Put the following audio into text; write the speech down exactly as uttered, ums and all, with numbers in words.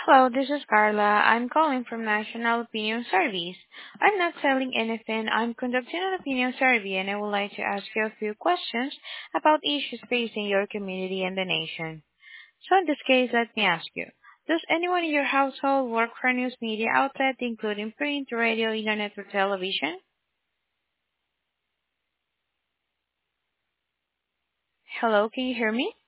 Hello, this is Carla. I'm calling from National Opinion Service. I'm not selling anything. I'm conducting an opinion survey, and I would like to ask you a few questions about issues facing your community and the nation. So in this case, let me ask you, does anyone in your household work for a news media outlet, including print, radio, internet, or television? Hello, can you hear me?